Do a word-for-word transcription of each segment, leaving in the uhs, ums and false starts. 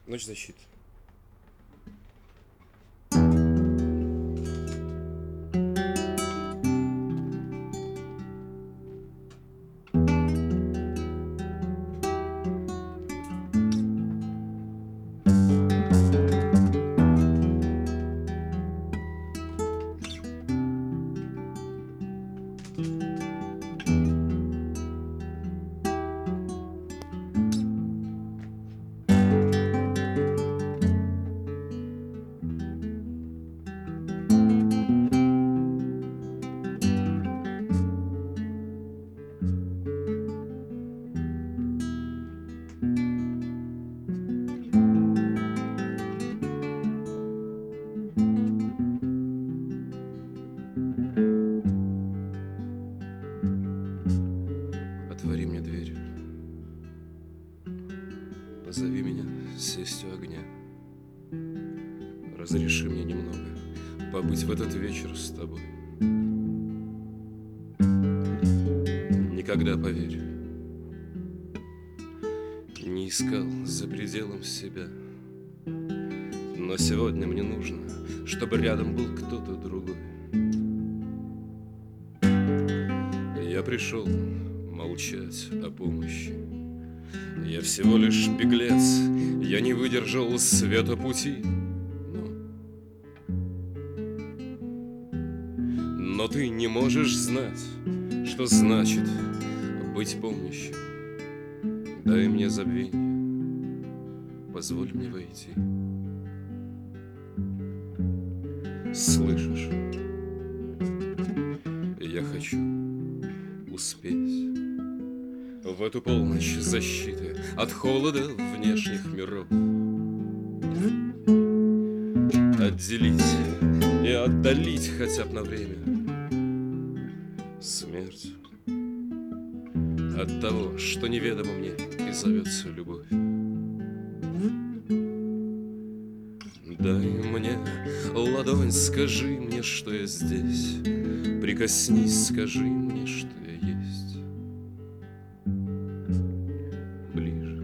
Ночь защиты. Отвори мне дверь, позови меня сесть у огня, разреши мне немного побыть в этот вечер с тобой. Никогда, поверь, не искал за пределом себя, но сегодня мне нужно, чтобы рядом был кто-то другой. Я пришел молчать о помощи. Я всего лишь беглец, я не выдержал света пути. Но, но ты не можешь знать, что значит быть помнящим. Дай мне забвенье, позволь мне войти. Слышишь? Я хочу успеть в эту полночь защиты от холода внешних миров, отделить и отдалить хотя бы на время смерть от того, что неведомо мне и зовется любовь. Дай мне ладонь, скажи мне, что я здесь. Прикоснись, скажи мне, что я есть. Ближе.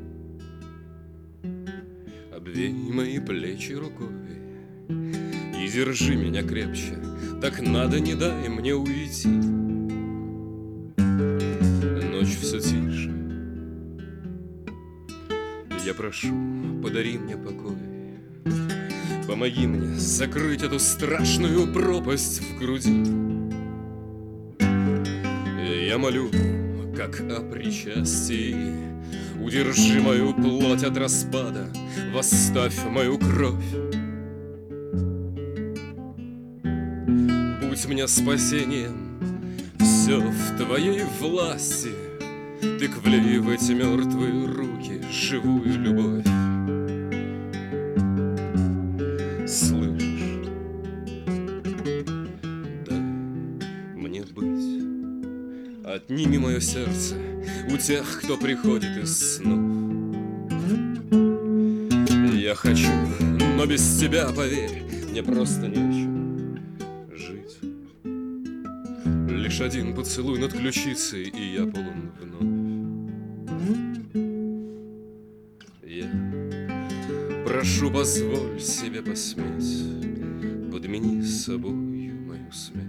Обвей мои плечи рукой и держи меня крепче. Так надо, не дай мне уйти. Ночь все тише. Я прошу, подари мне покой. Помоги мне закрыть эту страшную пропасть в груди. Я молю, как о причастии. Удержи мою плоть от распада, восставь мою кровь. Будь мне спасением, все в твоей власти. Ты влей в эти мертвые руки живую любовь. Слышишь? Дай мне быть. Отними мое сердце у тех, кто приходит из снов. Я хочу, но без тебя, поверь, мне просто нечем жить. Лишь один поцелуй над ключицей, и я полон вновь. Я прошу, позволь себе посметь, подмени с собою мою смерть.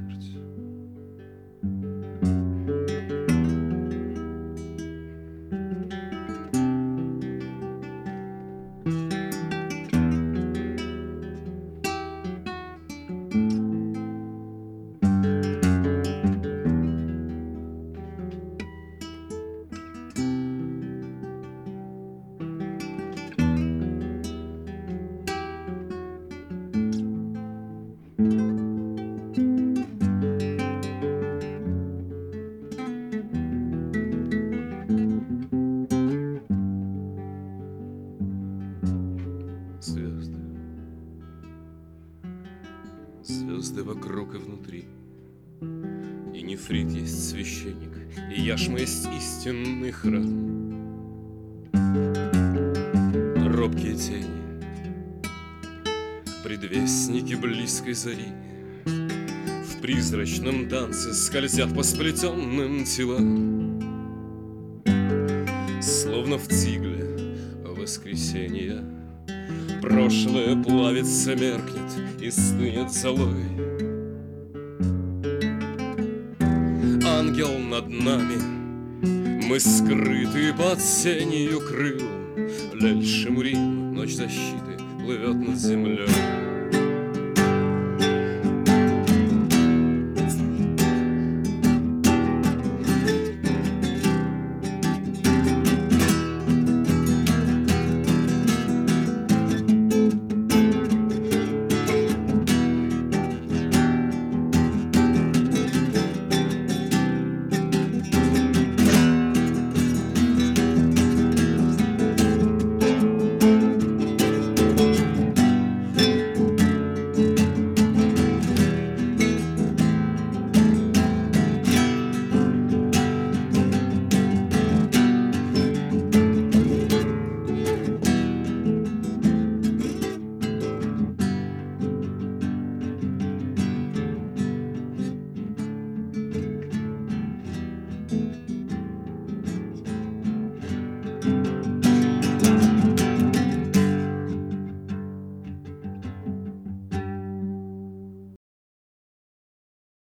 Звезды, звезды вокруг и внутри, и нефрит есть священник, и яшма есть истинный храм. Робкие тени, предвестники близкой зари, в призрачном танце скользят по сплетенным телам. Словно в тигле воскресенья. Прошлое плавится, меркнет и стынет золой. Ангел над нами, мы скрыты под сенью крыл. Лель Шамурим, ночь защиты, плывет над землей.